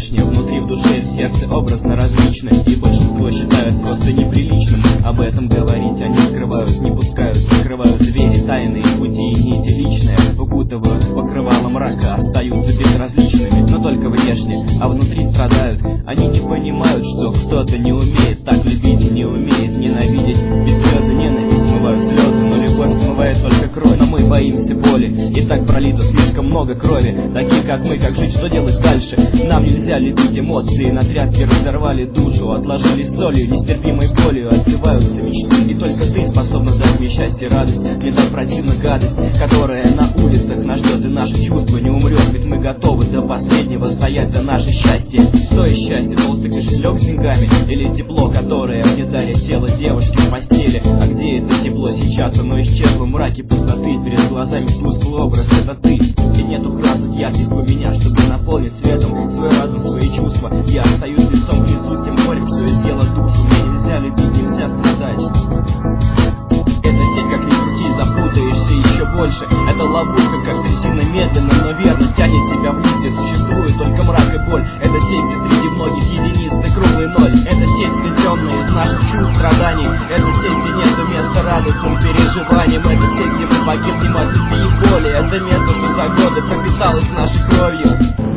внешне, внутри, в душе, в сердце образно различны, и большинство считают просто неприличным об этом говорить. Они скрывают, не пускают, закрывают двери, тайные пути и нити личные, укутывают в покрывало мрака, остаются безразличными, но только внешне, а внутри страдают. Они не понимают, что кто-то не умеет так любить и не умеет ненавидеть. Без слезы ненависть смывают слезы, но любовь смывает только кровь. Но мы боимся боли, и так пролито слишком много крови. Такие как мы, как жить, что делать дальше? Нам нельзя любить эмоции, на тряпки разорвали душу, отложили солью, нестерпимой болью, отзываются мечты. И только ты способна дать мне счастье, радость. Мне так противна гадость, которая на улицах нас ждет, и наше чувство не умрет. Ведь мы готовы до последнего стоять за наше счастье. Что есть счастье? Толстый кошелек с деньгами? Или тепло, которое мне дарит тело девушки в постели? А где это тепло сейчас? Оно исчезло в мраке пустоты. Перед глазами тусклый образ, это ты. И нету красок ярких у меня, чтобы наполнить светом свой разум, свои чувства. Я остаюсь лицом к лицу с тем горем, что изъело душу. Мне нельзя любить, нельзя страдать. Эта сеть, как ни крути, запутаешься еще больше. Это ловушка, как трясина, медленно, но верно тянет тебя вниз, где существует только мрак и боль. Это сеть, где среди многих единиц ты круглый ноль. Это сеть, сплетенная из наших чувств, страданий. Это сеть, где нету места радостным переживаниям. Это сеть, где мы погибнем от любви и боли. Это место, что за годы пропиталось нашей кровью.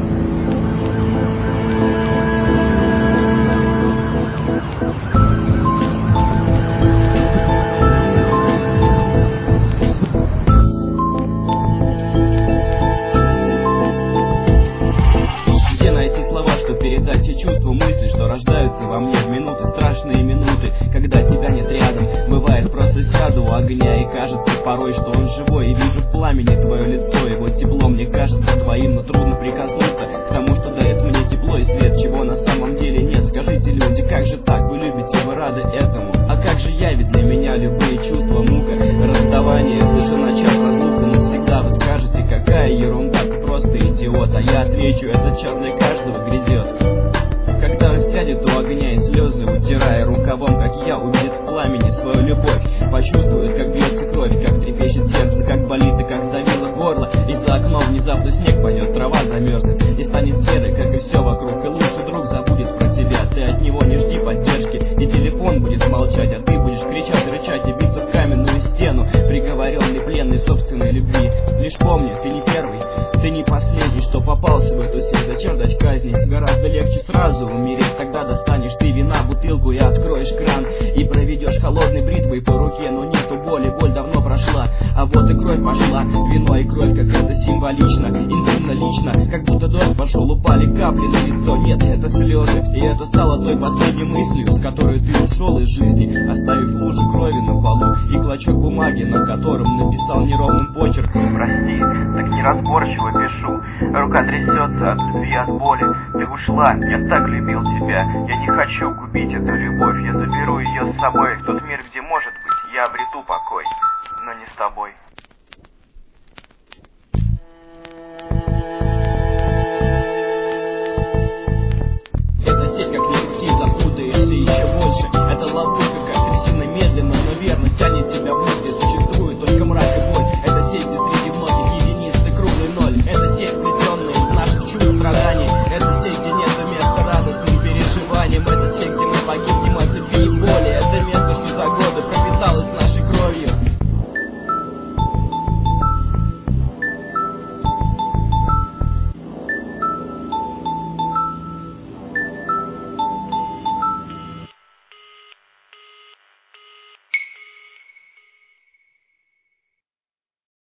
Передать те чувства, мысли, что рождаются во мне в минуты, страшные минуты, когда тебя нет рядом. Бывает, просто сяду у огня, и кажется порой, что он живой, и вижу в пламени твое лицо. Его тепло мне кажется твоим, но трудно прикоснуться к тому, что дарит мне тепло и свет, чего на самом деле нет. Скажите, люди, как же так? Вы любите, вы рады этому? А как же я? Ведь для меня любые чувства мука, расставание, даже начав разлука навсегда. Вы скажете, какая ерунда, ты просто идиот. А я отвечу, этот час для каждого грядет. Когда он сядет у огня и слезы, утирая рукавом, как я, увидит в пламени свою любовь, почувствует, как бьется кровь, как трепещет сердце, как болит и как сдавило горло. И за окном внезапно снег пойдет, трава замерзнет и станет серой, как и все вокруг. И лучший друг забудет про тебя, ты от него не жди поддержки, и телефон будет молчать, а ты будешь кричать, рычать и биться в каменную стену, приговоренный пленной собственной любви. Лишь помни, ты не первый, ты не последний, что попался в эту сеть. Зачем ждать казни? Гораздо легче сразу умереть. Тогда достанешь ты вина, бутылку и откроешь кран, и проведешь холодной бритвой по руке. Но нету боли, боль давно прошла, а вот и кровь пошла. Вино и кровь, как это символично, интимно, лично, как будто дождь пошел, упали капли на лицо. Нет, это слезы, и это стало той последней мыслью, с которой ты ушел из жизни, оставив лужу крови на полу и клочок бумаги, на котором написал неровным почерком: прости, так неразборчиво пишу. Рука трясется от любви, от боли. Ты ушла, я так любил тебя. Я не хочу губить эту любовь. Я заберу ее с собой в тот мир, где, может быть, я обрету покой, но не с тобой.